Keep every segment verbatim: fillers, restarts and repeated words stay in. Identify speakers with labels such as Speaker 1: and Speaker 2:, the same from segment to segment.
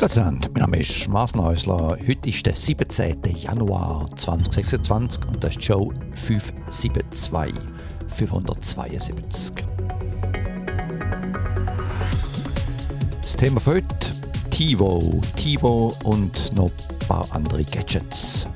Speaker 1: Gott sei Dank, mein Name ist Mars Neusler. Heute ist der siebzehnten Januar zweitausendsechsundzwanzig und das ist die Show fünfhundertzweiundsiebzig. fünfhundertzweiundsiebzig. Das Thema für heute: TiVo, TiVo und noch ein paar andere Gadgets.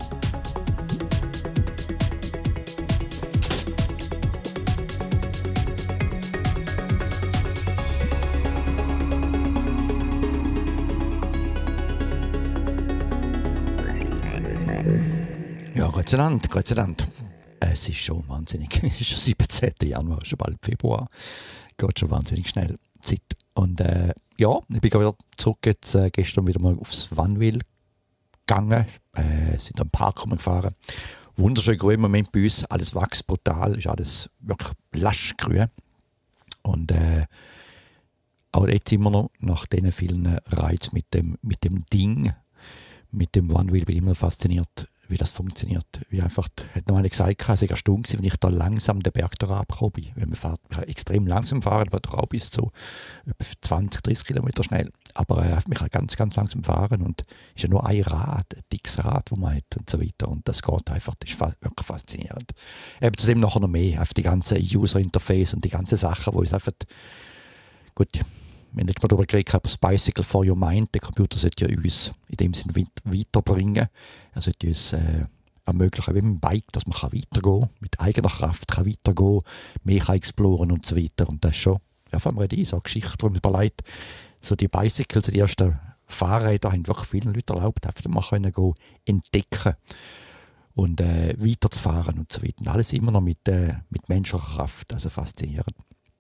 Speaker 1: Ja, Gott sei Dank, Gott sei Dank. Es ist schon wahnsinnig. Es ist schon siebzehnten Januar, schon bald Februar. Geht schon wahnsinnig schnell Zeit. Und äh, ja, ich bin wieder zurück jetzt äh, gestern wieder mal aufs Vanwil gegangen. Äh, sind am Park gefahren. Wunderschön grün im Moment bei uns. Alles wächst brutal. Ist alles wirklich lasch grün. Und äh, auch jetzt immer noch nach diesen vielen Reizen mit dem, mit dem Ding, mit dem Vanwil, bin ich immer fasziniert, wie das funktioniert. Wie einfach, hat noch einer gesagt, es war eine Stunde, wenn ich da langsam den Berg runtergekommen bin. Wenn man fährt, man kann extrem langsam fahren, aber da bis so etwa zwanzig, dreißig Kilometer schnell. Aber äh, man kann ganz, ganz langsam fahren und es ist ja nur ein Rad, ein dickes Rad, das man hat und so weiter. Und das geht einfach, das ist fa- wirklich faszinierend. Eben zudem nachher noch mehr, auf die ganzen User-Interface und die ganzen Sachen, wo es einfach, gut, wir haben nicht mal darüber geredet, aber das Bicycle for your mind, der Computer sollte ja uns in dem Sinne weiterbringen. Er sollte uns äh, ermöglichen, wie mit dem Bike, dass man kann weitergehen kann, mit eigener Kraft kann weitergehen, mehr kann exploren und so weiter. Und das ist schon, ja, von mir so eine Geschichte, die mir überlegt, so die Bicycles, die ersten Fahrräder haben wirklich vielen Leuten erlaubt, einfach mal können gehen, entdecken und äh, weiterzufahren und so weiter. Und alles immer noch mit, äh, mit menschlicher Kraft, also faszinierend.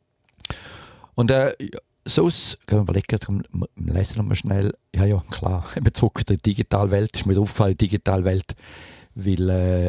Speaker 1: Und äh, sonst können wir überlegen, wir lesen nochmal schnell, ja, ja, klar, in Bezug auf die Digitalwelt, ist mir aufgefallen, die Digitalwelt, weil, äh,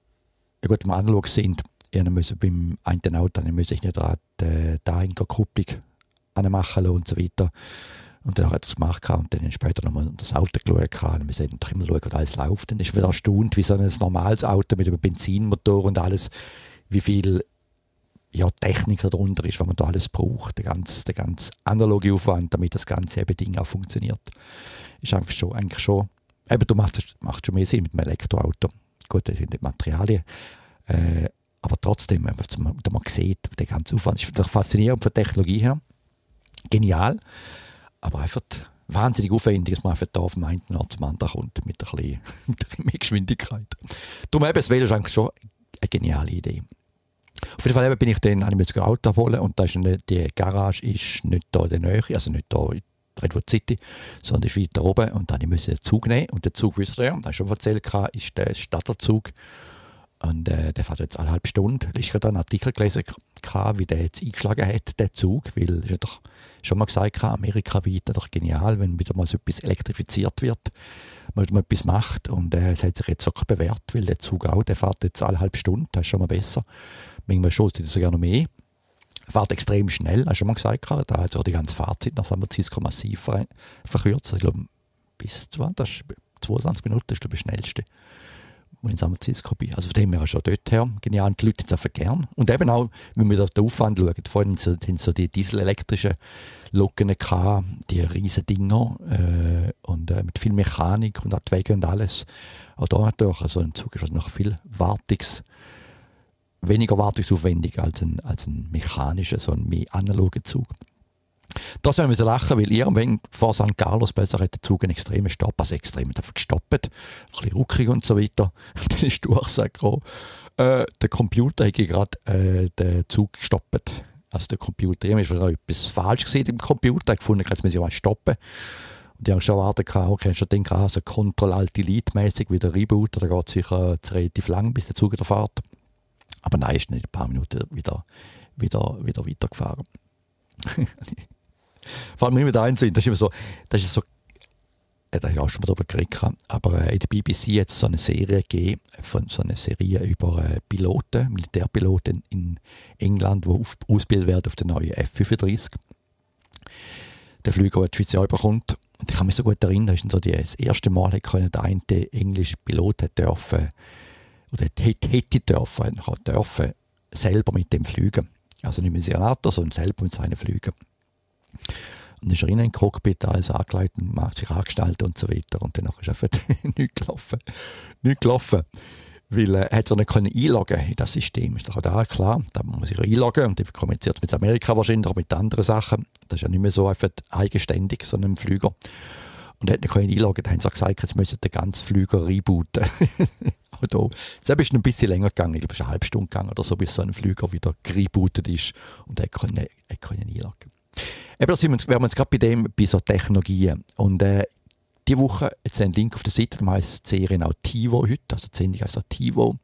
Speaker 1: ja gut, wir analog sind, ich musste beim einen Auto, ich musste nicht gerade äh, da in der Kupplung anmachen und so weiter. Und dann hat es gemacht und dann später nochmal das Auto geschaut und wir sehen natürlich immer schauen, wie alles läuft. Dann ist wieder erstaunt, wie so ein normales Auto mit einem Benzinmotor und alles, wie viel ja, Technik darunter ist, was man da alles braucht, der ganze, der ganze analoge Aufwand, damit das ganze eben Ding auch funktioniert, ist einfach schon, eigentlich schon, eben du machst, machst schon mehr Sinn mit einem Elektroauto. Gut, das sind die Materialien, äh, aber trotzdem, wenn man, wenn man sieht, der ganze Aufwand ist vielleicht faszinierend von der Technologie her, genial, aber einfach wahnsinnig aufwendig, dass man einfach da auf dem einen Ort zum anderen kommt, mit ein bisschen, mit ein bisschen mehr Geschwindigkeit. Darum eben, das Velo ist eigentlich schon eine geniale Idee. Auf jeden Fall eben bin ich dann, habe ich mir ein Auto abholen und da ist eine, die Garage ist nicht da in der Nähe, also nicht da in Redwood City, sondern ist weiter oben und dann musste ich den Zug nehmen und der Zug, wisst ihr ja, das habe ich schon erzählt, ist der Stadlerzug und äh, der fährt jetzt eine halbe Stunde. Ich habe da einen Artikel gelesen, wie der jetzt eingeschlagen hat, der Zug, weil ich habe doch schon mal gesagt, Amerika wird doch genial, wenn wieder mal so etwas elektrifiziert wird, man etwas macht und äh, es hat sich jetzt auch bewährt, weil der Zug auch, der fährt jetzt eine halbe Stunde, das ist schon mal besser. Manchmal schaut es sogar noch mehr. Fährt extrem schnell, hast du schon mal gesagt, da hat sich die ganze Fahrzeit nach San Francisco massiv verkürzt. Ich glaube, bis zweiundzwanzig Minuten ist glaube ich, das schnellste, wo ich in San Francisco bin. Also von dem her schon dort her. Genial, die Leute sind einfach gern. Und eben auch, wenn wir auf den Aufwand schauen, vorhin sind so die dieselelektrischen Loken gehabt, die riesen Dinger äh, und äh, mit viel Mechanik und Abwege und alles. Auch da natürlich, also ein Zug ist noch viel Wartungs- weniger wartungsaufwendig als ein, als ein mechanischer, so ein mehr analoger Zug. Da sollen wir so lachen, weil irgendwann vor San Carlos besser hat der Zug einen extremen Stopp, also extrem hat gestoppt, ein bisschen ruckig und so weiter. Und dann ist die Durchsage gekommen, äh, der Computer hat gerade äh, den Zug gestoppt. Also der Computer, ich habe etwas falsch gesehen im Computer, ich gefunden, jetzt muss ich mal stoppen. Und die haben schon erwartet, okay, schon denken, also Control-Alt-Delete-mäßig wieder rebooten, da geht es sicher relativ lang, bis der Zug wieder fährt. Aber nein, ist nicht ein paar Minuten wieder, wieder, wieder weitergefahren. Vor allem, wenn wir da sind, das ist immer so, das ist so, äh, da habe ich auch schon mal darüber geredet, aber äh, in der B B C hat es so eine Serie gegeben, von, so eine Serie über äh, Piloten, Militärpiloten in England, die auf, ausgebildet werden auf den neuen F fünfunddreißig. Der Flüger, der die Schweiz ja überkommt. Und ich kann mich so gut erinnern, das ist so die, das erste Mal, dass der eine englische Pilot hat dürfen, oder hätte, hätte dürfen, dürfen, selber mit dem fliegen. Also nicht mit Simulator, sondern selber mit seinen Flügen. Dann ist er in ein Cockpit, alles angelegt und macht sich angestellt und so weiter. Und danach ist einfach nichts gelaufen. Nichts gelaufen. Weil äh, er hat so nicht einloggen in das System. Ist doch auch da klar. Da muss man sich einloggen und dann kommuniziert mit Amerika wahrscheinlich auch mit anderen Sachen. Das ist ja nicht mehr so einfach eigenständig, so ein Flüger. Und er hat nicht einloggen. Da haben sie auch gesagt, jetzt müssen den ganzen Flüger rebooten. Das ist ein bisschen länger gegangen. Ich glaube, es ist eine halbe Stunde gegangen oder so, bis so ein Flüger wieder rebootet ist und er konnte einloggen. Eben, da sind wir, wären wir jetzt gerade bei dem, bei so Technologien. Und äh, diese Woche, jetzt ein Link auf der Seite, da heisst die Serie auch TiVo heute, also die Sendung heisst auch TiVo.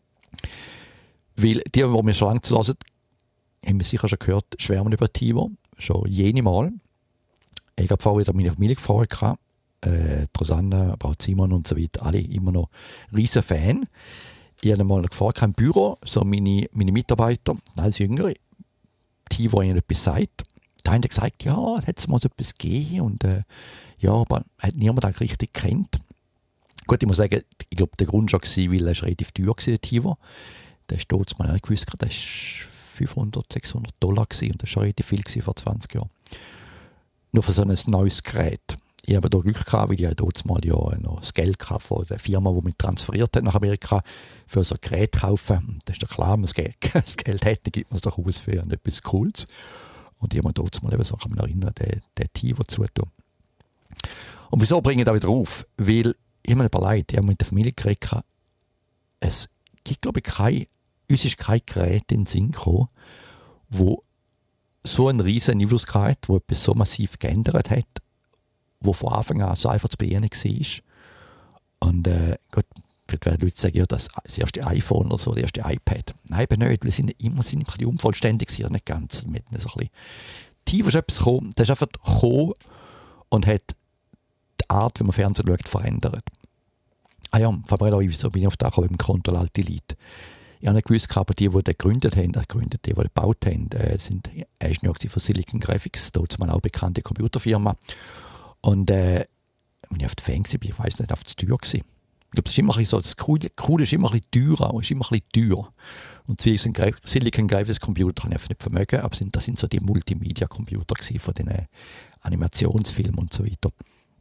Speaker 1: Weil die, die mir schon lange zuhören, haben wir sicher schon gehört, schwärmen über TiVo, schon jene Mal. Ich habe vorher wieder meine Familie gefragt, äh, Rosanna, aber auch Simon und so weiter, alle immer noch riesen Fan. Ich habe mal gefragt im Büro, so meine, meine Mitarbeiter, als Jüngere, TiVo ihnen etwas sagt. Da haben die gesagt, ja, da hat es mal so etwas gegeben und äh, ja, aber hat niemand das richtig gekannt. Gut, ich muss sagen, ich glaube, der Grund war, weil er relativ teuer war, der TiVo. Der ist dort, man nicht gewusst, der war fünfhundert, sechshundert Dollar gewesen, und das war schon relativ viel vor zwanzig Jahren. Nur für so ein neues Gerät. Ich habe da Glück gehabt, weil ich dort mal ja noch das Geld von der Firma, die mich transferiert hat nach Amerika, für so ein Gerät kaufen. Das ist doch klar, wenn man das Geld, das Geld hätte, gibt man es doch aus für etwas Cooles. Und ich habe mir dort mal eben so, kann mich erinnern, den, den TiVo zutun. Und wieso bringe ich das wieder auf? Weil, ich habe mir überlegt, ich habe mit der Familie geredet, es gibt, glaube ich, kein, uns ist kein Gerät in den Sinn gekommen, wo so einen riesen Einfluss hatte, wo etwas so massiv geändert hat, wo von Anfang an so einfach zu bedienen war. Und äh, gut, vielleicht werden Leute sagen, ja, das, das erste iPhone oder so, das erste iPad. Nein, eben nicht, weil sie sind immer sind ein bisschen unvollständig sind, nicht ganz. Mit so ein bisschen TiVo ist etwas gekommen, das ist einfach gekommen und hat die Art, wie man Fernsehen schaut, verändert. Ah ja, vor allem so bin ich auf das gekommen, im Control Alt Delete. Ich habe nicht gewusst, aber die, die den gegründet haben, äh, gegründet, die, die den gebaut haben, äh, sind Ingenieur von Silicon Graphics, dort mal auch bekannte Computerfirma. Und äh, wenn ich auf der Fan war, ich weiss nicht, auf der Tür gewesen. Ich glaube, das ist immer ein bisschen so, das Coole, Coole ist immer ein bisschen teurer, ist immer ein bisschen teuer. Und Silicon Graphics Computer habe ich einfach nicht vermögen, aber das sind so die Multimedia-Computer von den äh, Animationsfilmen und so weiter.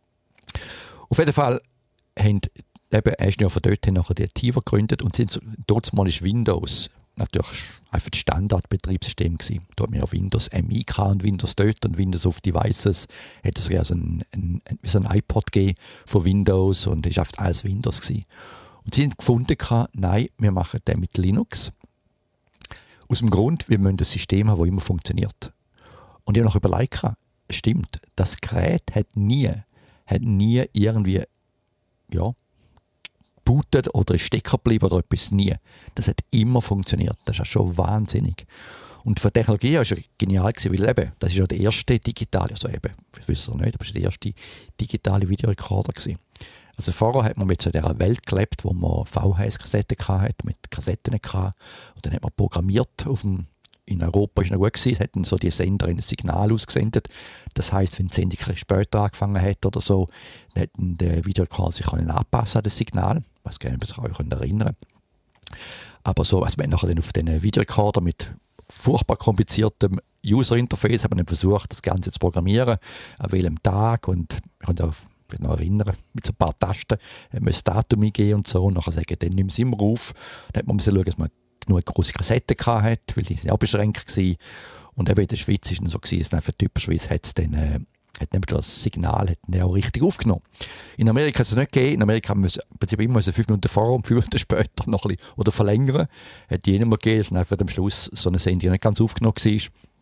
Speaker 1: Auf jeden Fall haben eben Ingenieur von dort nachher die TiVo gegründet und sind so, dort mal ist Windows natürlich einfach das Standardbetriebssystem gewesen. Da hat man ja Windows M I und Windows dort und Windows auf Devices. Hat es ja so ein, ein, so ein iPod gegeben von Windows und es war einfach alles Windows gewesen. Und sie haben gefunden, nein, wir machen den mit Linux. Aus dem Grund, wir müssen ein System haben, das immer funktioniert. Und ich habe noch überlegt, stimmt, das Gerät hat nie, hat nie irgendwie, ja, bootet oder ist stecken geblieben oder etwas, nie. Das hat immer funktioniert. Das ist schon wahnsinnig. Und für die Technologie war es genial, weil eben, das ist ja der erste digitale, also eben, ich weiß es nicht, aber es war der erste digitale Videorekorder gewesen. Also vorher hat man mit so dieser Welt gelebt, wo man V H S-Kassetten hatte, mit Kassetten hatte. Und dann hat man programmiert auf dem, in Europa ist noch gut gewesen, hätten so die Sender ein Signal ausgesendet. Das heisst, wenn die Sendung später angefangen hat oder so, dann hätten der Videorekorder sich anpassen an das Signal. Ich weiß gar nicht, ob ihr euch erinnern könnt. Aber so, also wir haben nachher dann auf diesen Videorekorder mit furchtbar kompliziertem User-Interface haben wir dann versucht, das Ganze zu programmieren, an welchem Tag, und ich kann mich noch erinnern, mit so ein paar Tasten haben wir das Datum eingeben und so, und nachher sagen, dann nimm es immer auf. Dann hat man schauen, dass man genug grosse Kassetten hatte, weil die sind auch beschränkt waren. Und eben in der Schweiz war es so, dass einfach typischerweise hat es dann äh, hat nämlich das Signal hat auch richtig aufgenommen. In Amerika hat es nicht gegeben. In Amerika haben wir im Prinzip immer fünf Minuten vorher und fünf Minuten später noch ein bisschen, oder verlängern. Hat die nicht mehr gegeben, dass einfach am Schluss so eine Sendung nicht ganz aufgenommen war.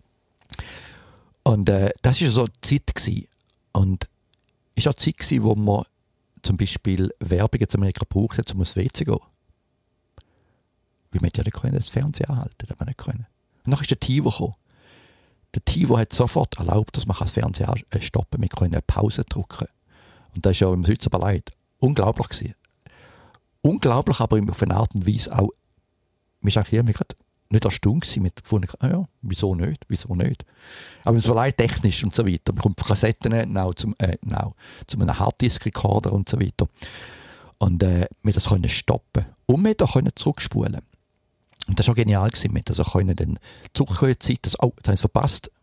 Speaker 1: Und äh, das war so die Zeit gewesen. Und es war auch die Zeit gewesen, wo man zum Beispiel Werbung in Amerika gebraucht hat, um aufs W C zu gehen. Weil man ja nicht können, das Fernsehen anhalten, das hat man nicht können. Und dann ist der TiVo gekommen. Der TiVo hat sofort erlaubt, dass man das Fernsehen stoppen kann. Wir können eine Pause drücken. Und das ist ja, wenn man es heute überlegt, unglaublich gewesen. Unglaublich, aber auf eine Art und Weise auch, wir waren hier gerade nicht erstaunt gewesen, wir haben gefunden, ah ja, wieso nicht, wieso nicht. Aber es war leid technisch und so weiter. Man kommt Kassetten now, zum, äh, now, zu einem Harddisk-Recorder und so weiter. Und äh, wir das können stoppen. Und wir können zurückspulen. Und das war auch genial gewesen. Wir konnten also dann zurückkommen, Zeit, dass, oh, das habe ich verpasst.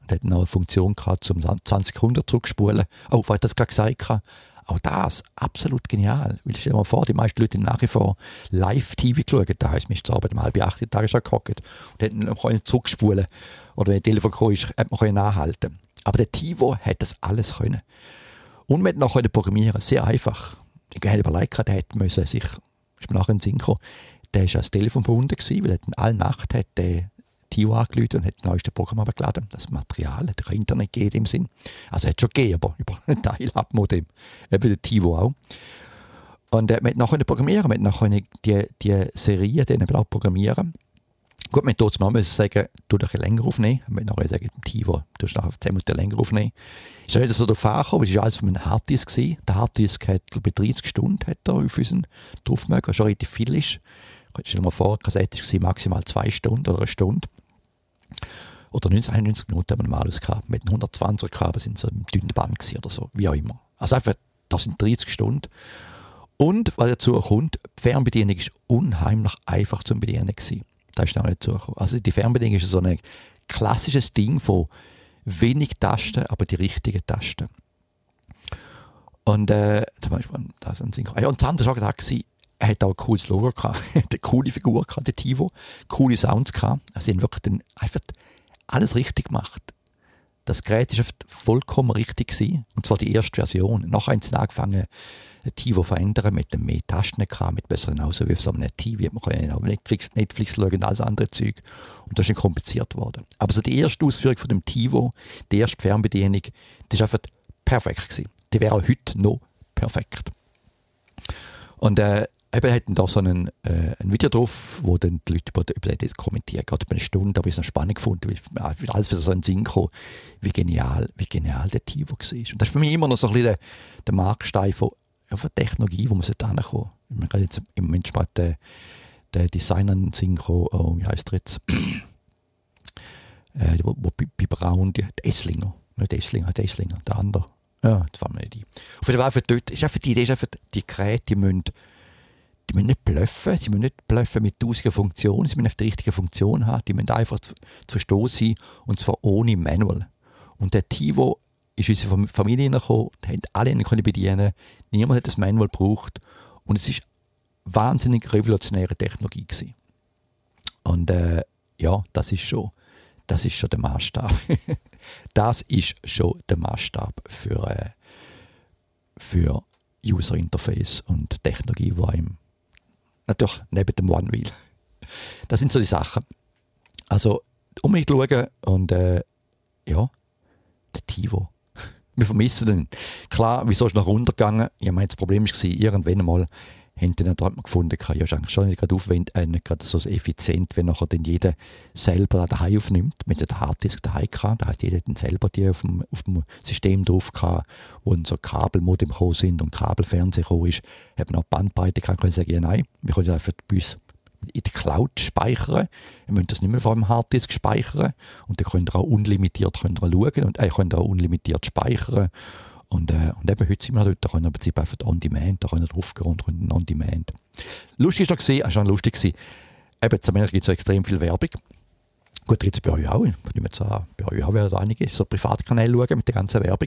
Speaker 1: und hat noch eine Funktion gehabt, um zwanzig Sekunden zurückspulen. Oh, weil ich das gerade gesagt habe. Auch das, absolut genial. Weil stell dir mal vor, die meisten Leute haben nach wie vor Live-T V geschaut. Da heisst, man ist zu Abend um halb acht Tage schon gehockt und hat noch zurückspulen. Oder wenn ein Telefon kam, ist, hat man nachhalten. Aber der TiVo hat das alles können. Und man konnte noch programmieren, sehr einfach. Ich habe überlegt, der hätte müssen sich, ist mir nachher in den Sinn gekommen, der war ans Telefon verbunden gewesen, weil er alle Nacht hat der TiVo angerufen und hat das neueste Programm abgeladen. Das Material hat kein Internet gegeben im Sinn. Also hat es schon gegeben, aber über ein Dial-Up-Modem. Eben der TiVo auch. Und äh, man konnte programmieren, man konnte die, die Serie dann auch programmieren. Gut, man musste mal sagen, du ein bisschen länger aufnehmen. Man nachher sagen, im TiVo, du hast nachher zehn Minuten länger aufnehmen. Ist ja nicht so darauf angekommen, es war alles von einem Harddisk gewesen. Der Harddisk hat, glaube ich, dreißig Stunden hat er auf unseren drauf mögen, was schon relativ viel ist. Stell dir mal vor, die Kassette war maximal zwei Stunden oder eine Stunde. Oder neunzig, einundneunzig Minuten haben wir normal ausgehabt. Mit hundertzwanzig Kabel sind so im dünnen Band gewesen oder so, wie auch immer. Also einfach, das sind dreißig Stunden. Und, was dazu kommt, die Fernbedienung war unheimlich einfach zu bedienen gewesen. Da ist noch nicht dazugekommen. Also die Fernbedienung ist so ein klassisches Ding von wenig Tasten, aber die richtigen Tasten. Und äh, zum Beispiel, das ist ein Sinn. Ja, und das andere war auch gedacht, er hat auch ein cooles Logo gehabt, eine coole Figur gehabt, der TiVo, coole Sounds gehabt. Also sie haben wirklich den, einfach alles richtig gemacht. Das Gerät war vollkommen richtig gewesen, und zwar die erste Version. Nachher haben sie angefangen, ein TiVo verändern, mit mehr Tasten gehabt, mit besseren Außen wie auf so einem T V. Man kann auch Netflix, Netflix schauen und alles andere Zeug. Und das ist dann kompliziert worden. Aber so die erste Ausführung von dem TiVo, die erste Fernbedienung, das war einfach perfekt gewesen. Die wäre auch heute noch perfekt. Und äh, eben hatten da so einen, äh, ein Video drauf, wo dann die Leute über, über das kommentieren, gerade über eine Stunde, aber ich es noch spannend gefunden, weil äh, alles wieder so in den Sinn kam, wie genial, wie genial der TiVo war. Und das ist für mich immer noch so ein bisschen der, der Markstein von, ja, von Technologie, wo man hinkommen. Man kann jetzt im Moment spät der, der Designer in den Sinn kommen, oh, wie heisst der jetzt? äh, wo, wo bei, bei Braun, die, der Esslinger, nicht Esslinger, der Esslinger, der andere. Ja, das war mir nicht die. Auf jeden Fall für dort, ist einfach die Idee, ist einfach, die Geräte, die müssen Die müssen nicht bluffen, sie müssen nicht bluffen mit tausenden Funktionen, sie müssen die richtige Funktion haben, die müssen einfach zu, zu verstehen sein, und zwar ohne Manual. Und der TiVo ist in unsere Familie hineingekommen, die haben alle ihn bedienen, niemand hat das Manual gebraucht, und es war wahnsinnig revolutionäre Technologie gewesen. Und äh, ja, das ist schon, das ist schon der Maßstab. Das ist schon der Maßstab für, äh, für User Interface und Technologie, die einem natürlich neben dem One-Wheel. Das sind so die Sachen. Also unbedingt schauen und äh, ja, der TiVo. Wir vermissen den. Klar, wieso ist er noch runtergegangen? Ich meine, das Problem war, irgendwann einmal haben die dann gefunden, ja, ist eigentlich schon nicht gerade aufwendig, äh, nicht gerade so effizient, wenn nachher dann jeder selber daheim aufnimmt, mit der Harddisk daheim kann. Das heisst, jeder hat dann selber die auf dem, auf dem System drauf gehabt, wo dann so Kabelmodem gekommen sind und Kabelfernsehen gekommen ist, hat man auch Bandbreite gehabt, können sagen, ja, nein, wir können einfach bei uns in der Cloud speichern. Wir müssen das nicht mehr auf einem Harddisk speichern, und dann könnt ihr auch unlimitiert könnt ihr schauen und äh, könnt ihr auch unlimitiert speichern. Und, äh, und eben heute sind wir dort, da können wir im Prinzip einfach On-Demand, da können wir draufgehen und können On-Demand. Lustig war noch, es war schon lustig gewesen, eben in Amerika gibt es so extrem viel Werbung. Gut, da gibt es bei euch auch, ich nehme jetzt an, bei euch auch werden einige so Privatkanäle schauen mit der ganzen Werbung.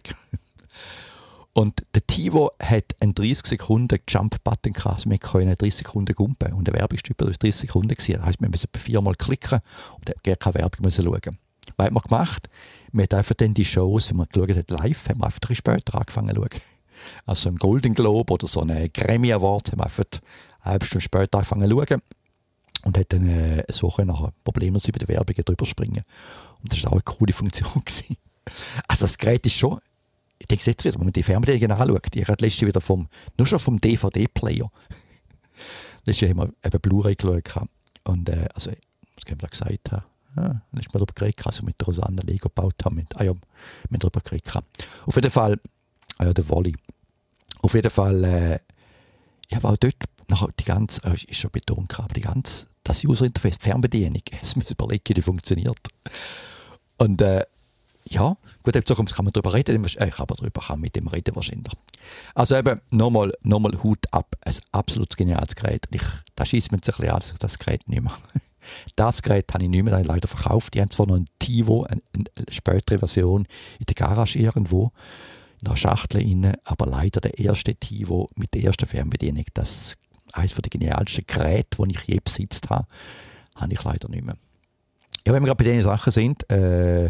Speaker 1: Und der TiVo hat einen dreißig Sekunden Jump-Button gehabt, also wir können dreißig Sekunden gumpen, und der Werbungsstück war dreißig Sekunden gewesen. Das heisst, wir müssen viermal klicken und gar keine Werbung müssen schauen. Was haben wir gemacht? Wir haben einfach dann die Shows, wenn man geschaut hat, live, haben wir einfach drei später angefangen zu schauen. Also ein Golden Globe oder so eine Grammy Award haben wir einfach eine halbe Stunde später angefangen zu schauen. Und hat dann äh, so nachher problemlos über die Werbung drüber springen. Und das war auch eine coole Funktion gewesen. Also das Gerät ist schon, ich denke jetzt wieder, wenn man die Fernbedienung anschaut, ich habe letztes wieder vom, nur schon vom D V D-Player. Letztes Jahr haben wir eben Blu-ray geschaut. Und äh, also, was kann man da gesagt haben? Ja, dann ist man darüber geredet, also mit der Rosanna Lego gebaut haben. Mit, ah ja, wir haben darüber geredet. Auf jeden Fall, ah ja, der Wally. Auf jeden Fall, äh, ich habe auch dort nachher die ganze, äh, ist schon betont, aber die ganze, das User-Interface, die Fernbedienung, es muss überlegen, wie die funktioniert. Und äh, ja, gut, jetzt kann man darüber reden, äh, kann man darüber kann mit dem reden wahrscheinlich. Also eben, nochmal, nochmal Hut ab, ein absolut geniales Gerät. Ich, da schießt mir jetzt ein bisschen an, dass ich das Gerät nicht mehr Das Gerät habe ich nicht mehr leider verkauft. Die haben zwar noch ein Tivo, eine, eine spätere Version, in der Garage irgendwo, in einer Schachtel rein, aber leider der erste Tivo mit der ersten Fernbedienung, das eines der genialsten Geräte, die ich je besitzt habe, habe ich leider nicht mehr. Ja, wenn wir gerade bei diesen Sachen sind, äh,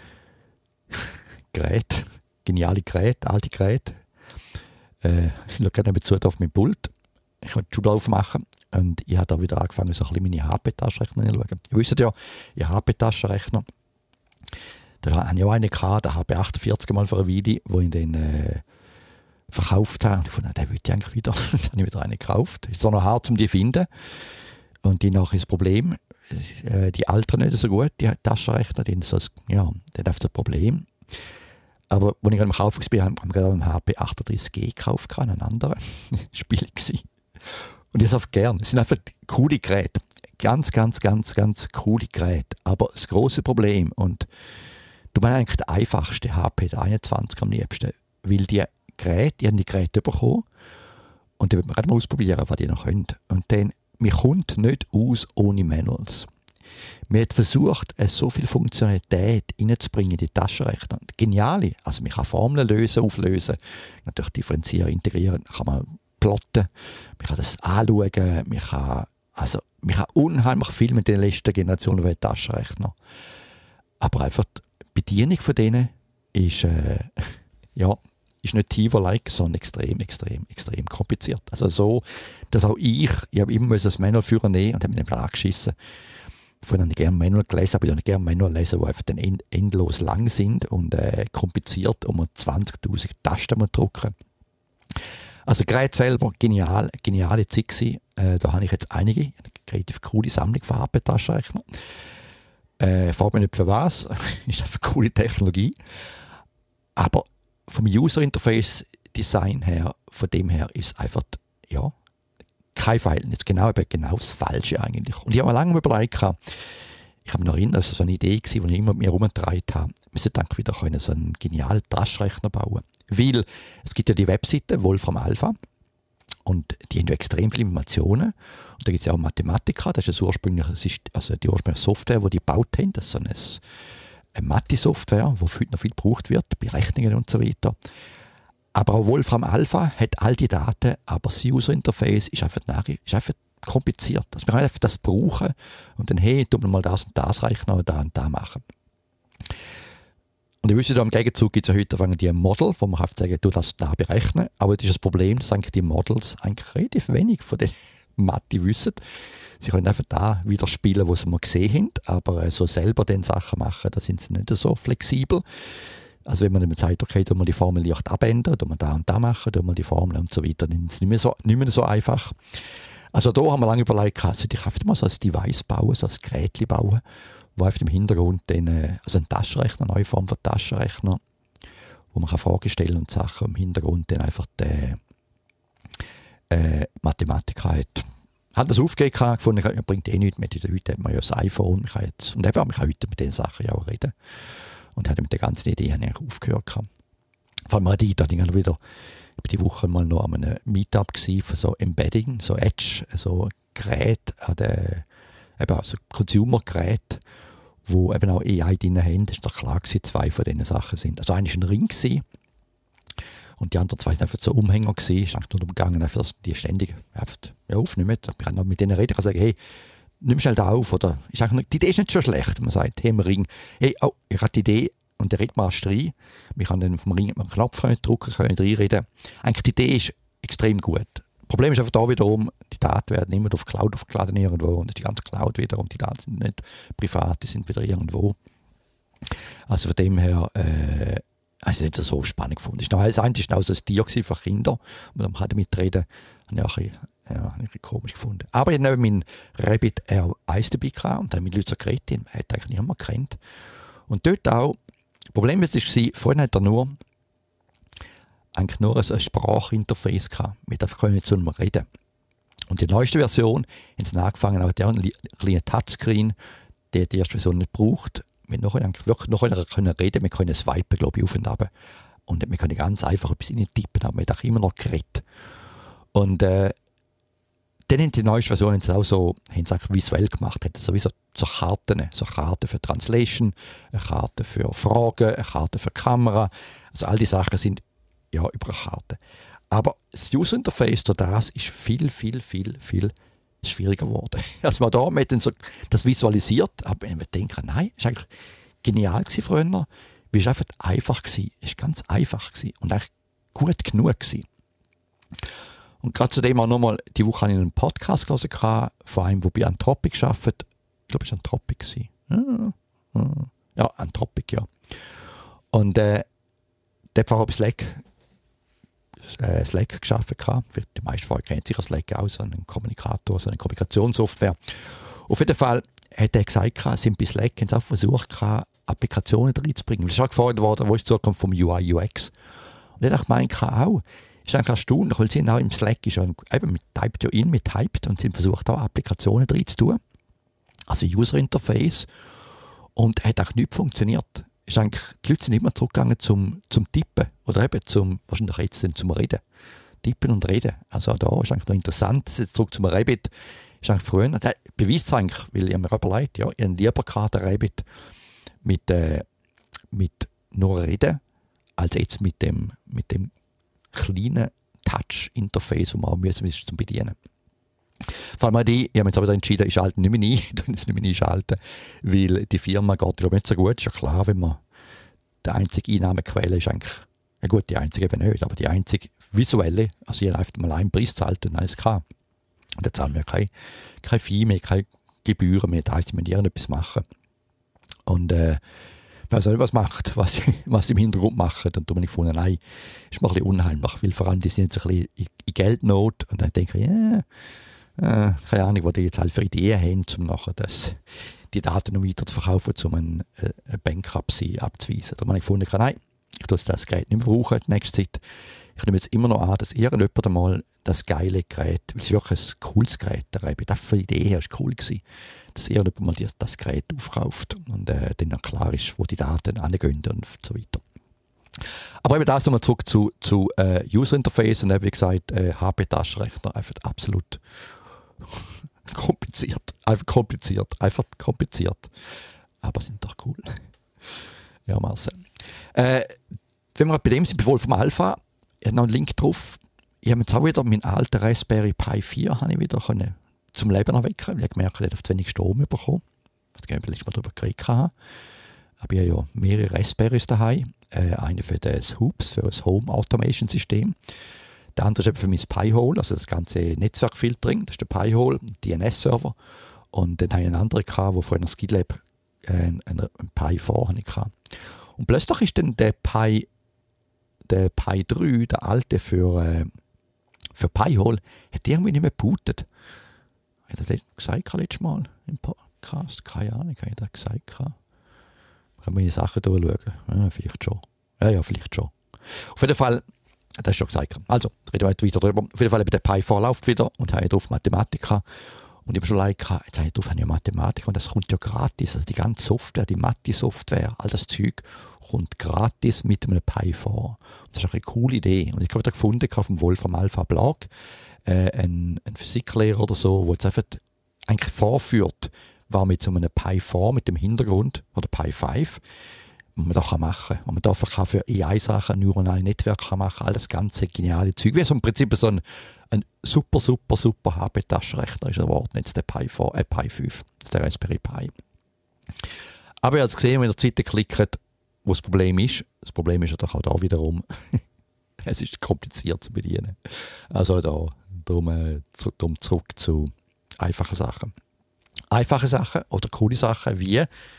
Speaker 1: Geräte, geniale Geräte, alte Geräte. Äh, ich schaue gerade zu auf mein Pult. Ich wollte die Schule aufmachen und ich habe da wieder angefangen, so ein bisschen meine H P-Taschenrechner zu schauen. Ihr wisst ja, ihr H P-Taschenrechner, da habe ich auch einen gehabt, der H P achtundvierzig mal für ein Video, wo ich den äh, verkauft habe. Und ich fand, den will ich eigentlich wieder. Dann habe ich wieder einen gekauft. Ist zwar noch hart, um die zu finden. Und danach ist das Problem, äh, die altern nicht so gut, die Taschenrechner, die haben so, ja, die haben so ein Problem. Aber als ich am Kaufen war, haben wir gerade einen H P achtunddreißig G gekauft, einen anderen. Spiel gewesen. Und ich sage gerne, es sind einfach coole Geräte. Ganz, ganz, ganz, ganz coole Geräte. Aber das grosse Problem, und du meinst eigentlich der einfachste H P, der einundzwanzig am liebsten, weil die Geräte, die haben die Geräte bekommen und dann wird man gerade mal ausprobieren, was die noch können. Und dann, man kommt nicht aus ohne Manuals. Man hat versucht, so viel Funktionalität reinzubringen in die Taschenrechner. Geniale. Also man kann Formeln lösen, auflösen, natürlich differenzieren, integrieren, kann man plotten, man kann das anschauen, man kann, also, man kann unheimlich viel mit den letzten Generationen der Taschenrechner. Aber einfach die Bedienung von denen ist, äh, ja, ist nicht Tivo-like, sondern extrem, extrem, extrem kompliziert. Also so, dass auch ich, ich habe immer das Manual führen nehmen und habe mich dann angeschissen. Vorhin habe ich gerne Manual gelesen, aber ich habe gerne Manual lesen, die einfach dann end, endlos lang sind und äh, kompliziert, um zwanzigtausend Tasten zu drücken. Also Gerät selber, genial, geniale Zeit gewesen. Äh, da habe ich jetzt einige, eine relativ coole Sammlung von H P-Taschenrechner. Äh, fragt mich nicht für was, ist einfach eine coole Technologie. Aber vom User-Interface-Design her, von dem her ist einfach, ja, kein Verhältnis, genau, genau das Falsche eigentlich. Und ich habe mir lange überlegt, ich habe mich noch erinnert, das war so eine Idee, die ich immer mit mir herumgetragen habe, wir sollten dann wieder können, so einen genialen Taschenrechner bauen. Weil es gibt ja die Webseite Wolfram Alpha und die haben ja extrem viele Informationen. Und da gibt es ja auch Mathematiker, das ist das ursprüngliche, also die ursprüngliche Software, die die gebaut haben, das ist so eine, eine Mathe-Software, die heute noch viel gebraucht wird, Berechnungen und so weiter. Aber auch Wolfram Alpha hat all die Daten, aber das User-Interface ist einfach, ist einfach kompliziert. Also wir können einfach das brauchen und dann, hey, tun wir mal das und das rechnen oder da und da machen. Und ihr wisst ja, im Gegenzug gibt es ja heute die Model, wo man einfach sagen, du das da berechnen. Aber das ist das Problem, dass eigentlich die Models eigentlich relativ wenig von den Mathe wissen. Sie können einfach da wieder spielen, was sie mal gesehen haben, aber so selber den Sachen machen, da sind sie nicht so flexibel. Also wenn man dann sagt, okay, tun wir die Formel leicht abändern, tun wir da und da machen, tun wir die Formel und so weiter, dann ist es nicht mehr so, nicht mehr so einfach. Also da haben wir lange überlegt, sollte ich einfach mal so ein Device bauen, so ein Gerät bauen, wo einfach im Hintergrund dann, also ein Taschenrechner, eine neue Form von Taschenrechner, wo man Fragen stellen und Sachen im Hintergrund dann einfach die äh, Mathematiker hat. Hat das aufgegeben, gefunden, bringt eh nichts mehr. Heute hat man ja das iPhone, ich kann jetzt, und eben, ich kann heute mit den Sachen ja auch reden. Und hatte mit der ganzen Idee eigentlich aufgehört. Vor allem auch die, da ich wieder, ich war die Woche mal noch an einem Meetup für so Embedding, so Edge, so Geräte, eben so Consumer-Geräte, wo eben auch A I drin haben. Das ist doch klar gewesen, zwei von diesen Sachen sind. Also einer war ein Ring gewesen, und die anderen zwei waren einfach so Umhänger gewesen. Ich bin nur umgegangen, einfach, die ständig einfach, ja, aufnehmen. Ich kann noch mit denen reden, ich kann sagen, hey, nimm schnell da auf, oder? Ist eigentlich, die Idee ist nicht so schlecht. Man sagt, hey, im Ring, hey, oh, ich habe die Idee, und der redet mal rein. Wir können dann vom Ring einen Knopf drücken, können reinreden. Eigentlich die Idee ist extrem gut. Das Problem ist einfach da wiederum, die Daten werden immer auf Cloud aufgeladen irgendwo, und die ganze Cloud wiederum, die Daten sind nicht privat, die sind wieder irgendwo. Also von dem her, äh, also nicht so spannend gefunden. Das eine ist auch so ein Tier für Kinder, und man kann damit reden, habe ich auch ein bisschen, ja, ein bisschen komisch gefunden. Aber ich habe meinen Rabbit R eins dabei gehabt, und dann habe ich mit Leuten so geredet, den hat eigentlich niemand gekannt. Und dort auch, das Problem war, vorhin hat er nur eigentlich nur ein Sprachinterface gehabt, mit einfach können zu einem reden. Und die neueste Version haben sie angefangen, auch der einen kleinen Touchscreen, der die erste Version nicht braucht, wir noch wirklich noch können reden, wir können swipen, glaube ich, auf und ab. Und wir können ganz einfach etwas in tippen, aber wir haben auch immer noch geredet. Und äh, dann in die neueste Version haben sie auch so, haben sie visuell gemacht, haben sowieso so Karten, so Karten für Translation, eine Karte für Fragen, eine Karte für Kamera. Also all die Sachen sind ja über eine Karte. Aber das User Interface durch das ist viel, viel, viel, viel schwieriger geworden. Also man da man hat dann so das visualisiert, aber man denkt, nein, es war eigentlich genial gewesen früher, weil es einfach einfach war. Es war ganz einfach gewesen und eigentlich gut genug gewesen. Und gerade zudem auch nochmal, die Woche habe ich einen Podcast gelesen von einem, der bei Anthropic arbeitet. Ich glaube, es war Anthropic. Ja, ja, Anthropic, ja. Und äh, der hat auch bei Slack, äh, Slack gearbeitet. Die meisten von euch kennen sicher Slack auch, so einen Kommunikator, so eine Kommunikationssoftware. Auf jeden Fall hat er gesagt, sind bei Slack haben sie auch versucht, Applikationen reinzubringen. Es ist auch gefordert worden, wo ist die Zukunft vom U I U X. Und er hat gemeint, auch, ist eigentlich erstaunlich, weil sie auch im Slack ist, eben mit Typed ja in, mit Typed und sie haben versucht, auch Applikationen reinzutun. Also User Interface. Und hat auch nicht funktioniert. Ist eigentlich, die Leute sind immer zurückgegangen zum, zum Tippen. Oder eben zum, wahrscheinlich jetzt zum Reden. Tippen und Reden. Also da ist eigentlich noch interessant, das jetzt zurück zum Rabbit. Ist eigentlich früher, der beweist es eigentlich, weil ich mir überlegt, ja, ich habe lieber gehabt, den Rabbit mit, äh, mit nur Reden, als jetzt mit dem, mit dem kleinen Touch-Interface, das man auch müssen, müssen zum Bedienen. Vor allem die, ich habe mich jetzt aber entschieden, ich schalte nicht mehr ein, ich tue es nicht mehr einschalten, weil die Firma geht glaube nicht so gut. Ist ja klar, wenn man die einzige Einnahmequelle ist eigentlich, ja gut, die einzige eben nicht, aber die einzige visuelle, also ich habe einfach mal einen Preis zahlt und alles klar. Und dann zahlen wir kein, kein Fee mehr, keine Gebühren mehr, das heisst, ich muss irgendetwas machen. Und äh, wenn man selber was macht, was, was im Hintergrund macht, dann tue ich gefunden, nein, ist mir ein bisschen unheimlich, weil vor allem die sind jetzt ein bisschen in, in Geldnot und dann denke ich, ja, äh, keine Ahnung, was die jetzt halt für Ideen haben, um nachher das, die Daten noch weiter zu verkaufen, um einen, äh, eine Bankruptcy abzuweisen. Da habe ich gefunden, nein, ich tue das Gerät nicht mehr brauchen in der nächsten Zeit. Ich nehme jetzt immer noch an, dass irgendjemand einmal das geile Gerät, weil es wirklich ein cooles Gerät ist, das für die Idee her war cool gewesen, dass irgendjemand mal das Gerät aufkauft und äh, dann klar ist, wo die Daten hingehen und so weiter. Aber eben das nochmal zurück zu, zu äh, User Interface und wie gesagt, äh, H P-Taschenrechner einfach absolut kompliziert. Einfach kompliziert. Einfach kompliziert. Aber sind doch cool. Ja, Marcel. Äh, wenn wir bei dem sind, bei Wolfram Alpha, ich habe noch einen Link drauf. Ich habe jetzt auch wieder meinen alten Raspberry Pi vier habe ich wieder können zum Leben erwecken, weil ich gemerkt habe, ich habe zu wenig Strom bekommen. Was ich letztes Mal darüber gekriegt habe. Aber ich habe ja mehrere Raspberries daheim. Äh, eine für das Hoops, für das Home Automation System. Der andere ist eben für mein Pi-Hole, also das ganze Netzwerkfiltering. Das ist der Pi-Hole, D N S-Server. Und dann habe ich einen anderen gehabt, der von einer SkillLab äh, einen, einen Pi vier hatte. Und plötzlich ist dann der Pi, der Pi drei, der alte für, äh, für Pi-Hole, hat irgendwie nicht mehr gebootet. Habe ich das gesagt letztes Mal im Podcast? Keine Ahnung, habe ich das gesagt? Kann man die Sachen durchschauen? Ja, vielleicht schon. Ja, ja, vielleicht schon. Auf jeden Fall, das ist schon gesagt. Also, reden wir jetzt weiter drüber. Auf jeden Fall, der Pi vier läuft wieder und habe drauf Mathematik. Und ich habe schon like, jetzt habe ich drauf eine Mathematik und das kommt ja gratis. Also die ganze Software, die Mathe-Software, all das Zeug kommt gratis mit einem Pi vier. Das ist eine coole Idee. Und ich habe da gefunden auf dem Wolfram Alpha Blog äh, einen, einen Physiklehrer oder so, der jetzt einfach eigentlich vorführt, was mit so einem Pi vier mit dem Hintergrund oder Pi fünf, was man da machen kann. Was man da einfach für A I-Sachen, neuronale Netzwerke machen kann, all das ganze geniale Zeug. Wie so im Prinzip so ein, ein super, super, super H P-Taschenrechner ist erwartet, jetzt der Pi vier, äh, Pi fünf, das ist der Raspberry Pi. Aber ihr habt es gesehen, wenn ihr die Seite klickt, wo das Problem ist. Das Problem ist ja doch auch da wiederum, es ist kompliziert zu bedienen. Also da, darum, äh, zu, darum zurück zu einfachen Sachen. Einfache Sachen oder coole Sachen wie,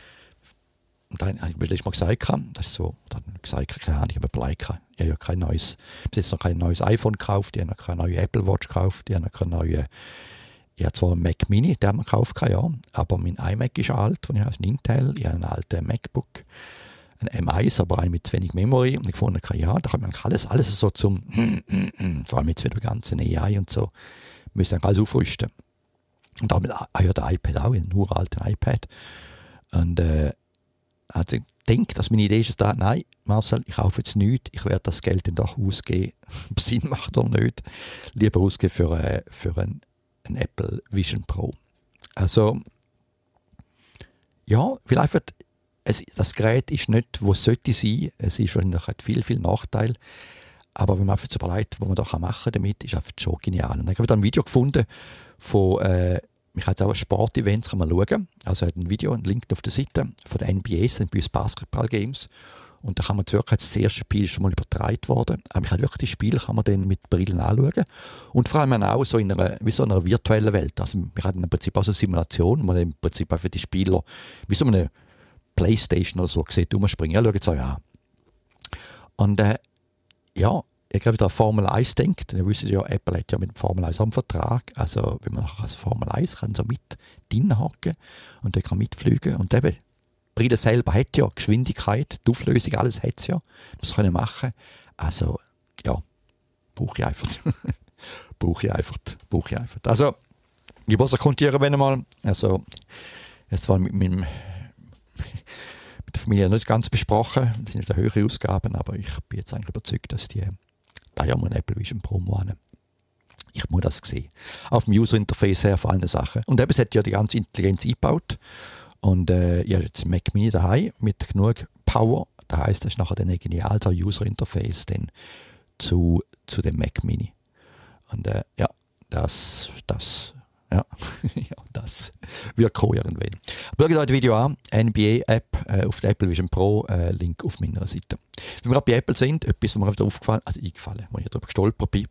Speaker 1: und dann habe ich mir letztes Mal gesagt, das ist so, dann gesagt, keine Ahnung, ich habe überlegt, ich habe ja kein neues, ich habe jetzt noch kein neues iPhone gekauft, ich habe noch keine neue Apple Watch gekauft, ich habe noch keine neue, ich habe zwar einen Mac Mini, den habe ich gekauft, ja, aber mein iMac ist alt, von ich habe ein Intel, ich habe einen alten MacBook, ein M eins, aber einen mit zu wenig Memory, und ich fand, ja, da kann man alles, alles so zum, vor allem jetzt wieder die ganzen A I und so, müssen alles aufrüsten. Und damit habe ich ja den iPad auch, einen uralten iPad. Und äh, also ich denke, dass meine Idee ist, da, nein, Marcel, ich kaufe jetzt nichts, ich werde das Geld dann doch ausgeben, ob es Sinn macht oder nicht. Lieber ausgeben für, äh, für einen ein Apple Vision Pro. Also, ja, weil einfach, es, das Gerät ist nicht, wo es sollte sein. Es ist wahrscheinlich, hat viel, viel Nachteile. Aber wenn man einfach so überlegt, was man da machen kann damit, ist einfach schon genial. Und dann habe ich ein Video gefunden von, äh, ich habe jetzt auch Sportevents, kann man schauen. Also hat ein Video, ein Link auf der Seite von der N B A, sind bei uns Basketball-Games. Und da kann man wirklich, das erste Spiel schon mal übertragen worden. Aber ich habe wirklich die Spiele kann man dann mit Brillen anschauen. Und vor allem auch so in einer, wie so einer virtuellen Welt. Also wir hatten im Prinzip auch so eine Simulation, wo man im Prinzip auch für die Spieler wie so eine Playstation oder so sieht, rumspringen. Ja, schaut es euch an. Und äh, ja, ich habe wieder an Formel eins denkt. Ihr wisst ja, Apple hat ja mit Formel eins einen Vertrag. Also wenn man nachher als Formel eins kann so mit drin hocken und dann kann mitfliegen. Und eben, die Brille selber hat ja Geschwindigkeit, die Auflösung, alles hat es ja. Das können machen. Also, ja, brauche ich einfach. brauche ich einfach. Brauche ich einfach. Also, ich muss kontieren, wenn einmal. Also, es war mit meinem mit der Familie nicht ganz besprochen. Das sind nicht höhere Ausgaben, aber ich bin jetzt eigentlich überzeugt, dass die da ja mal ein Apple Vision Pro haben. Ich muss das sehen. Auf dem User-Interface her vor allen Sachen. Und eben, es hat ja die ganze Intelligenz eingebaut. Und äh, ich habe jetzt ein Mac Mini daheim mit genug Power. Das heisst, das ist nachher dann ein geniales User-Interface dann zu, zu dem Mac Mini. Und äh, ja, das, das, ja, ja, das wird kommen irgendwann. Schaut euch das Video an, N B A-App äh, auf der Apple Vision Pro, äh, Link auf meiner Seite. Wenn wir gerade bei Apple sind, etwas, was mir wieder aufgefallen, also eingefallen, wo ich darüber gestolpert bin,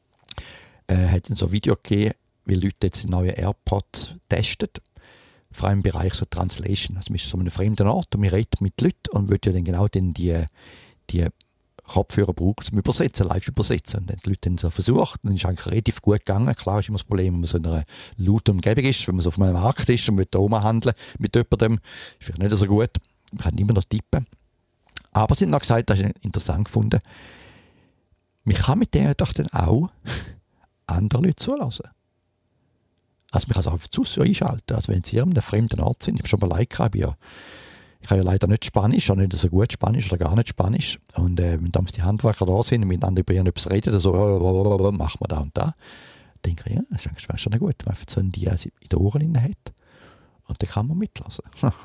Speaker 1: äh, hat es so ein Video gegeben, wie Leute jetzt die neuen AirPods testen. Vor allem im Bereich so Translation. Also man ist so an einem fremden Ort und man redet mit Leuten und will ja dann genau dann die, die Kopfhörer brauchen zum Übersetzen, live übersetzen. Und dann die Leute dann so versucht, dann ist eigentlich relativ gut gegangen. Klar ist immer das Problem, wenn man so in einer lauten Umgebung ist, wenn man so auf einem Markt ist und will da handeln mit jemandem, ist vielleicht nicht so gut. Man kann immer noch tippen. Aber sie haben noch gesagt, das ist interessant gefunden, man kann mit denen doch dann auch andere Leute zulassen. Also man kann es auch auf Zuschauer einschalten. Also wenn sie in einem fremden Ort sind, ich habe schon mal leid gehabt, ja, ich habe ja leider nicht Spanisch, auch nicht so gut Spanisch oder gar nicht Spanisch. Und äh, wenn damals die Handwerker da sind und miteinander über etwas reden, dann so, äh, machen wir da und da, denke ich, ja, das ist eigentlich schon gut, wenn man so einen Dia in den Ohren hat. Und dann kann man mitlassen.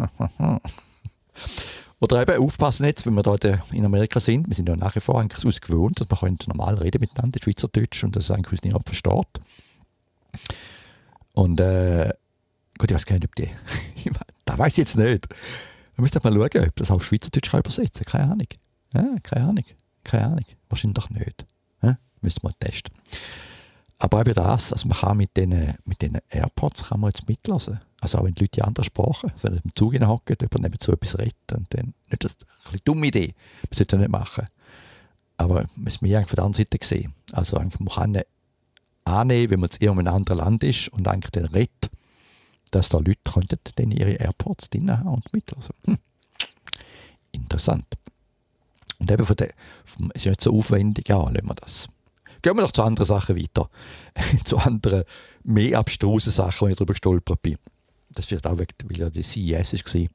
Speaker 1: Oder eben aufpassen jetzt, wenn wir da in Amerika sind, wir sind ja nach wie vor eigentlich aus gewohnt, und wir können normal reden miteinander, Schweizerdeutsch, und das eigentlich uns niemand versteht. Und äh, gut, ich weiß gar nicht, ob die, da weiß ich jetzt nicht. Wir müssen mal schauen, ob das auf Schweizerdeutsch kann übersetzen kann. Keine Ahnung. Ja, keine Ahnung. Keine Ahnung. Wahrscheinlich doch nicht. Ja, müssen wir testen. Aber eben das, also man kann mit diesen mit den AirPods kann man jetzt mitlassen. Also auch wenn die Leute die andere Sprache, also wenn im Zug hocken, jemand nebenzu etwas redet, und dann nicht das, eine bisschen dumme Idee. Man sollte es nicht machen. Aber man muss mir eigentlich von der anderen Seite sehen. Also eigentlich, man kann annehmen, wenn man jetzt eher in einem anderen Land ist und eigentlich dann redet, dass da Leute könnten dann ihre AirPods drin haben und mitlassen. Hm. Interessant. Und eben von der, vom, es ist nicht so aufwendig, ja, lassen wir das. Gehen wir doch zu anderen Sachen weiter. zu anderen, mehr abstrusen Sachen, wo ich darüber gestolpert bin. Das wird auch, weil ja die C E S war.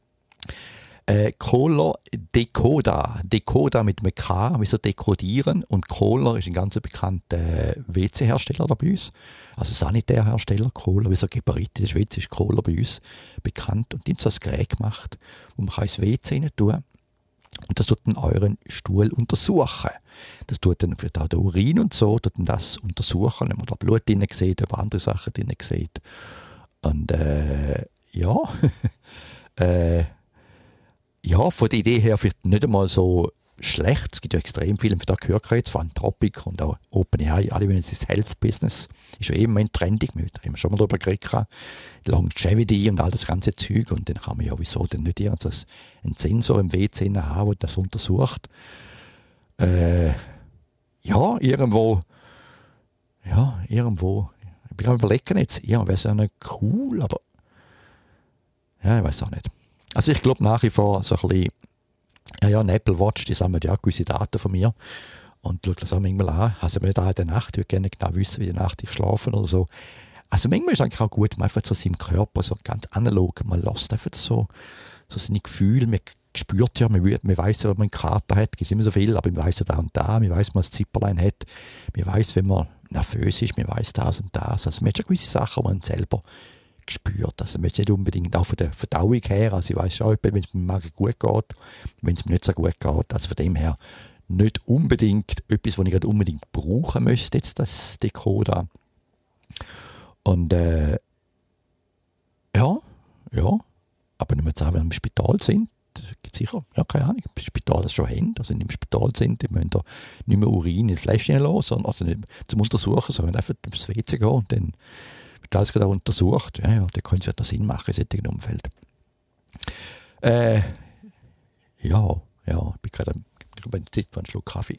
Speaker 1: Äh, Kohler Decoda. Decoda mit einem K, wie so dekodieren. Und Kohler ist ein ganz bekannter äh, W C-Hersteller da bei uns. Also Sanitärhersteller, Kohler, wie so Geberit in der Schweiz ist Kohler bei uns bekannt. Und die haben so ein Gerät gemacht, wo man ins W C rein tun kann. Und das tut dann euren Stuhl untersuchen. Das tut dann vielleicht auch den Urin und so, tut dann das untersuchen, wenn man da Blut drin sieht, ob andere Sachen drin sieht. Und äh, ja, äh, ja, von der Idee her vielleicht nicht einmal so schlecht. Es gibt ja extrem viele, da gehört jetzt von Anthropic und auch OpenAI, alle wollen das Health-Business. Ist ja eben trendig, wir haben schon mal darüber geredet, Longevity und all das ganze Zeug. Und dann kann man ja wieso denn nicht einen Sensor im W C haben, der das untersucht. Äh, ja, irgendwo, ja, irgendwo, ich bin am überlegen jetzt, ja, wäre es ja nicht cool, aber ja, ich weiß auch nicht. Also ich glaube nach wie vor so ein bisschen, ja, ja, ein Apple Watch, die sammelt ja gewisse Daten von mir und schaut das auch manchmal an. Also mir da in der Nacht, ich würde gerne genau wissen, wie in der Nacht ich schlafe oder so. Also manchmal ist es eigentlich auch gut, man einfach so seinem Körper so ganz analog, man lässt einfach so, so seine Gefühle, man spürt ja, man, man weiss ja, wenn man einen Kater hat, gibt es immer so viel, aber man weiss ja da und da, man weiss, wenn man ein Zipperlein hat, man weiss, wenn man nervös ist, man weiss das und das. Also man hat schon gewisse Sachen, die man selber spürt. Also man ist nicht unbedingt auch von der Verdauung her, also ich weiss schon, wenn es meinem Magen gut geht, wenn es mir nicht so gut geht. Also von dem her nicht unbedingt etwas, was ich gerade unbedingt brauchen müsste, jetzt das Decoder. Und äh, ja, ja, aber nicht mehr sagen, wenn wir im Spital sind, gibt sicher, ja, keine Ahnung, ob das Spital das schon haben, also im Spital sind, die müssen da nicht mehr Urin in Fläschchen lassen, sondern also nicht zum Untersuchen, sondern einfach aufs W C gehen und dann wird alles gerade auch untersucht. Ja, ja, dann könnte es ja Sinn machen in solchen Umfeld. Äh, ja, ja, ich bin gerade bei der Zeit für einen Schluck Kaffee.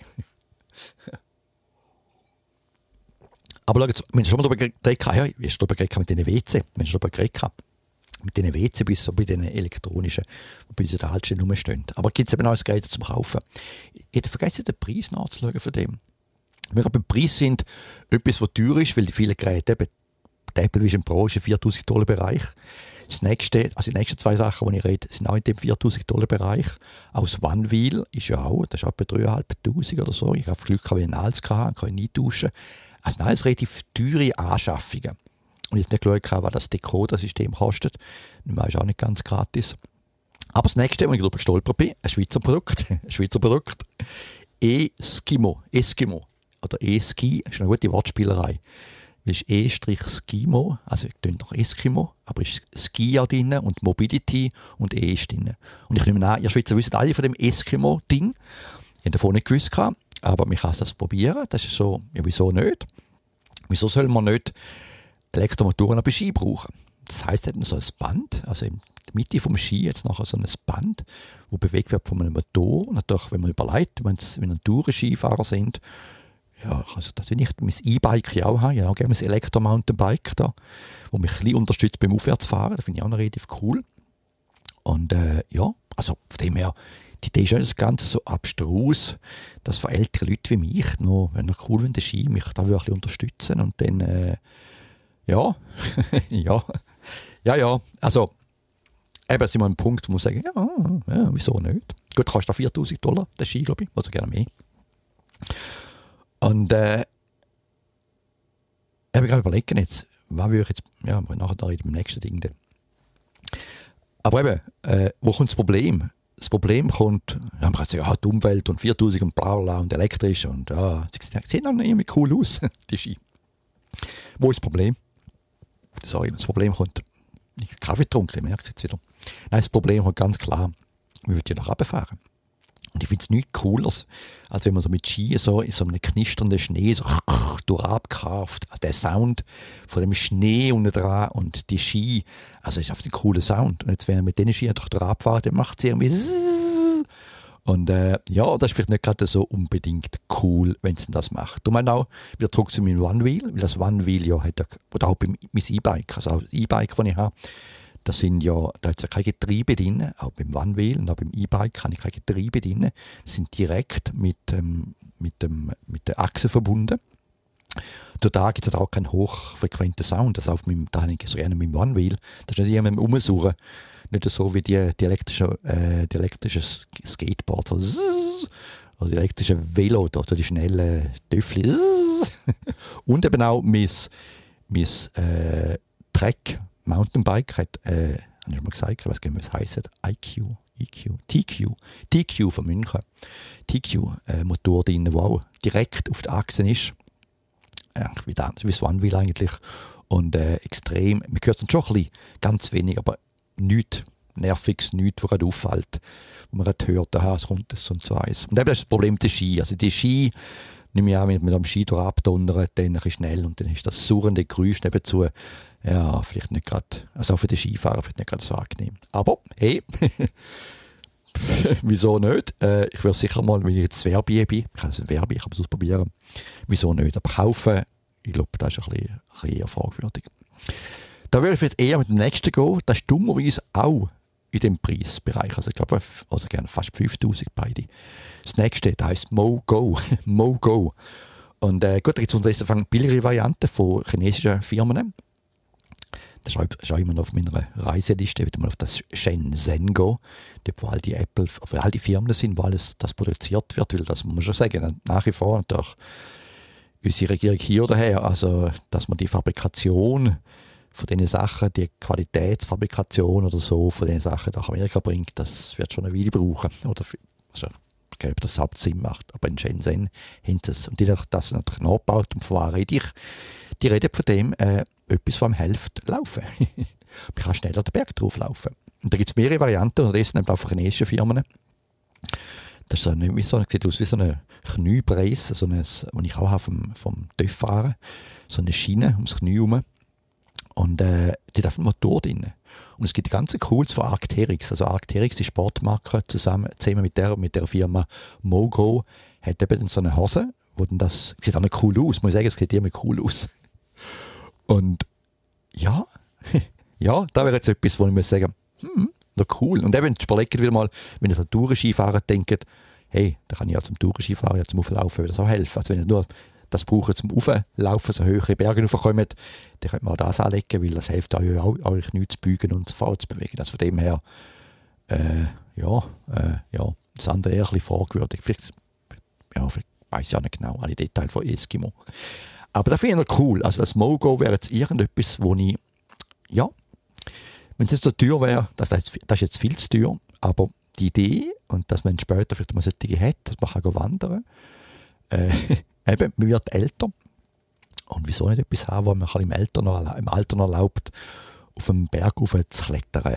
Speaker 1: Aber schau jetzt, wir haben schon mal darüber geredet, ja, ich habe darüber geredet mit diesen W C, wir haben schon darüber geredet, mit diesen W C bis so bei den elektronischen, die bei uns in der Haltestelle rumstehen. Aber gibt es eben auch ein Gerät zum Kaufen. Ich hätte vergessen, den Preis nachzuschauen von dem. Wir beim Preis sind etwas, was teuer ist, weil die vielen Geräte, eben die Apple Vision Pro ist im viertausend Dollar Bereich. Das nächste, also die nächsten zwei Sachen, die ich rede, sind auch in dem viertausend Dollar Bereich. Auch das OneWheel ist ja auch, das ist etwa dreitausendfünfhundert oder so. Ich habe Glück, dass ich ein altes hatte, kann ich nicht tauschen. Also nein, es relativ teure Anschaffungen. Und ich habe nicht geschaut, was das Decoder-System kostet. Das ist auch nicht ganz gratis. Aber das nächste, wo ich darüber gestolpert bin, ein Schweizer Produkt. ein Schweizer Produkt. Eskimo. Eskimo. Oder E-Ski, ist eine gute Wortspielerei. Das ist E-Skimo, also ich tönt noch Eskimo, aber ist Ski auch drin und Mobility und E ist drin. Und ich nehme an, ihr Schweizer wisst alle von dem Eskimo-Ding. Ich habe davon nicht gewusst, aber man kann das probieren. Das ist so, ja, wieso nicht? Wieso soll man nicht Elektromotoren bei Ski brauchen? Das heisst, hat so ein Band, also in der Mitte vom Ski jetzt nachher so ein Band, das bewegt wird von einem Motor. Und natürlich, wenn man überlegt, wenn wir Touren-Skifahrer sind, ja, also das will ich mein E-Bike ja auch haben. Ich habe auch gerne ein Elektro-Mountainbike da, das mich ein bisschen unterstützt beim Aufwärtsfahren. Das finde ich auch noch relativ cool. Und äh, ja, also von dem her, die Idee ist ja das Ganze so abstrus, dass für ältere Leute wie mich noch, wenn noch cool, wenn der Ski mich da wirklich unterstützen und dann äh, ja, ja, ja, ja, also eben sind wir am Punkt, wo man sagen, ja, ja, wieso nicht? Gut, kostet da viertausend Dollar, der Ski, glaube ich, oder gerne mehr. Und äh, ich habe gerade überlegt jetzt, was würde ich jetzt, ja, nachher da reden beim nächsten Ding dann. Aber eben, äh, wo kommt das Problem? Das Problem kommt, ja, man kann sagen, ja, die Umwelt und viertausend und bla bla und elektrisch und ja, sie sehen dann irgendwie cool aus, die Ski. Wo ist das Problem? Sorry, das Problem kommt, ich habe Kaffee getrunken, ich merke es jetzt wieder. Nein, das Problem kommt ganz klar, wir wollen ja nach runter fahren. Und ich finde es nichts cooler, als wenn man so mit Ski so in so einem knisternden Schnee so durchabkarft. Also der Sound von dem Schnee unten dran und die Ski, also ist einfach ein cooler Sound. Und jetzt, wenn man mit den Ski durch durchfahren, dann macht es irgendwie Zzzz. Und äh, ja, das ist vielleicht nicht gerade so unbedingt cool, wenn es das macht. Und auch wieder zurück zu meinem OneWheel, weil das OneWheel ja hat, oder auch beim mein E-Bike, also auch das E-Bike, das ich habe, da sind ja, da hat es ja kein Getriebe drin, auch beim OneWheel und auch beim E-Bike habe ich kein Getriebe drin. Die sind direkt mit, ähm, mit, dem, mit der Achse verbunden. Da gibt es auch keinen hochfrequenten Sound. Also auf meinem, da habe ich so gerne mit dem OneWheel. Das ist nicht jemandem umsuchen. Nicht so wie die, die elektrische, äh, die elektrische Skateboards so zzz, oder die elektrische Velo oder die schnellen Töffli. Und eben auch mein, mein äh, Trek Mountainbike hat, äh, habe ich mal gesagt, ich weiß gar nicht, was es heisst, I Q, E Q, T Q, T Q von München. T Q-Motor äh, drin, der auch direkt auf der Achse ist. Äh, wie das, wie das OneWheel eigentlich. Und äh, extrem, man hört es schon ein bisschen, ganz wenig, aber nichts Nerviges, nichts, was gerade auffällt. Wo man gerade hört, aha, es kommt das und so eins. Und eben das ist das Problem mit den Ski. Also die Ski, nehme ich an, wenn man am Ski abdonnert, dann ein bisschen schnell und dann ist das surrende Geräusch nebenzu. Ja, vielleicht nicht gerade, also auch für den Skifahrer vielleicht nicht gerade so angenehm. Aber, hey, wieso nicht? Äh, ich würde sicher mal, wenn ich jetzt Werbe bin, ich kann es Werbe, ich kann es ausprobieren, wieso nicht? Aber kaufen, ich glaube, das ist ein bisschen, ein bisschen eher fragwürdig. Da würde ich vielleicht eher mit dem nächsten gehen, das ist dummerweise auch in dem Preisbereich, also ich glaube, also gerne fast fünftausend beide. Das nächste, das heisst MoGo, MoGo. Und äh, gut, da gibt es unterdessen billigere Varianten von chinesischen Firmen. Das ist auch immer noch auf meiner Reiseliste, wieder mal auf das Shenzhen gehen, dort wo all die Apple, wo all die Firmen sind, wo alles das produziert wird, weil das muss man schon sagen, nach wie vor natürlich unsere Regierung hier oder her, also dass man die Fabrikation von diesen Sachen, die Qualitätsfabrikation oder so von diesen Sachen nach Amerika bringt, das wird schon eine Weile brauchen. Oder für, also, ich glaube, dass es überhaupt Sinn macht. Aber in Shenzhen haben sie es. Und die haben das natürlich nachgebaut. Und von was rede ich? Die reden von dem, äh, etwas von Hälfte laufen. Man kann schneller den Berg drauf laufen. Und da gibt es mehrere Varianten. Und das sind auch von chinesischen Firmen. Das ist so eine, wie so, sieht aus wie so eine Kniepreis, so eine, die ich auch habe vom, vom TÜV fahren. So eine Schiene ums Knie herum. Und äh, die hat einen Motor drin. Und es gibt ganz cooles von Arc'teryx. Also Arc'teryx, die Sportmarke, zusammen, zusammen mit der, mit der Firma Mogo, hat eben so eine Hose, wo dann das, sieht auch noch cool aus, muss ich sagen, es sieht immer cool aus. Und ja, ja, da wäre jetzt etwas, wo ich muss sagen, hm, noch cool. Und eben, überlegt wieder mal, wenn ihr an Tourenskifahren denkt, hey, da kann ich ja zum Tourenskifahren, ja zum Auflaufen, würde das auch helfen. Also wenn ihr nur das brauchen zum Auflaufen, so höhere Berge raufkommen, dann könnt man auch das anlegen, weil das hilft euch auch, euch nicht zu beugen und zu fahren zu bewegen. Also von dem her, äh, ja, äh, ja, das andere eher ein bisschen fragwürdig. Vielleicht, ja, vielleicht weiss ich auch nicht genau alle Details von Eskimo. Aber das finde ich cool. Also das Mogo wäre jetzt irgendetwas, wo ich, ja, wenn es jetzt so teuer wäre, das, das ist jetzt viel zu teuer, aber die Idee, und dass man später vielleicht mal solche hat, dass man kann wandern kann, äh, eben, man wird älter. Und wieso nicht etwas haben, wo man im Alter noch, im Alter noch erlaubt, auf einem Berg rauf zu klettern?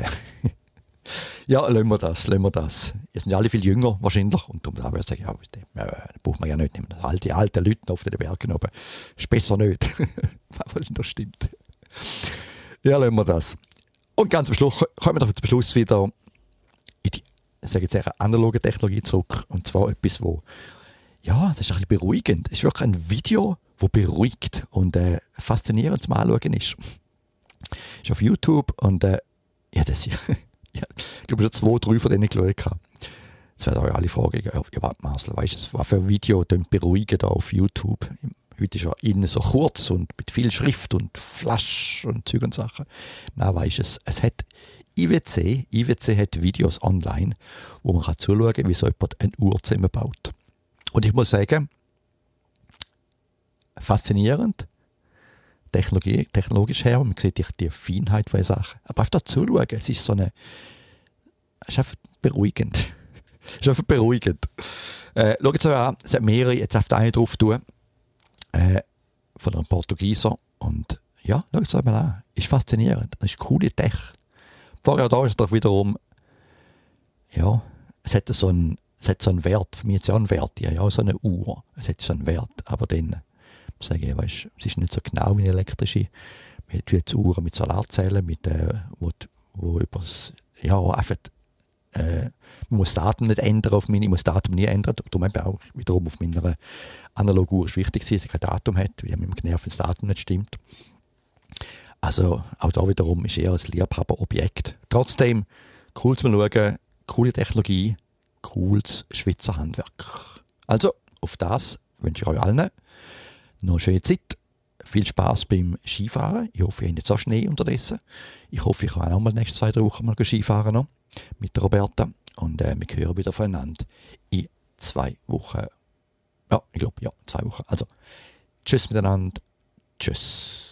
Speaker 1: Ja, lassen wir das, lassen wir das. Ihr sind ja alle viel jünger wahrscheinlich. Und darum würde ich sagen, ja, das braucht man ja nicht nehmen. Die alten Leute auf den Bergen oben. Ist besser nicht. Was das stimmt. Ja, lassen wir das. Und ganz am Schluss kommen wir zum Schluss wieder in die, ich sage jetzt eher, analoge Technologie zurück. Und zwar etwas, wo ja, das ist ein bisschen beruhigend. Es ist wirklich ein Video, das beruhigt und äh, faszinierend zum Anschauen ist. Ist auf YouTube und äh, ja, das ist, ja, ich glaube, schon zwei, drei von denen geschaut. Das werden euch alle fragen, ja, warte Marcel, weißt du, was für ein Video beruhigen da auf YouTube? Heute ist ja innen so kurz und mit viel Schrift und Flash und Zeug und Sachen. Nein, weißt du, es, es hat I W C, I W C hat Videos online, wo man kann zuschauen kann, wie so jemand eine Uhr zusammenbaut. Und ich muss sagen, faszinierend, Technologie, technologisch her, man sieht die Feinheit von den Sachen. Aber einfach zuschauen, es ist so eine, es ist einfach beruhigend. Es ist einfach beruhigend. Äh, schaut es euch an, es hat mehrere, jetzt auf den einen drauf tun, äh, von einem Portugieser. Und ja, schaut es euch mal an, ist faszinierend, das ist coole Tech. Vorher da ist es doch wiederum, ja, es hat so einen, Es hat so einen Wert, für mich hat es ja einen Wert, ja, ja, so eine Uhr, es hat so einen Wert, aber dann, ich sage, weißt, es ist nicht so genau wie eine elektrische, man hat jetzt Uhren mit Solarzellen, mit, äh, wo, wo übers, ja, einfach, äh, man muss Daten nicht ändern auf meine, ich muss Datum nie ändern, darum eben auch wiederum auf meiner analogen Uhr ist wichtig, dass sie kein Datum hat, weil ich mich genervt, wenn das Datum nicht stimmt. Also, auch da wiederum ist eher ein Liebhaberobjekt. Trotzdem, cool zum Schauen, coole Technologie, cooles Schweizer Handwerk. Also, auf das wünsche ich euch allen noch eine schöne Zeit. Viel Spass beim Skifahren. Ich hoffe, ihr habt nicht so Schnee unterdessen. Ich hoffe, ich kann auch mal die nächsten zwei, drei Wochen mal Skifahren noch mit der Roberta. Und äh, wir hören wieder voneinander in zwei Wochen. Ja, ich glaube, ja, zwei Wochen. Also, tschüss miteinander. Tschüss.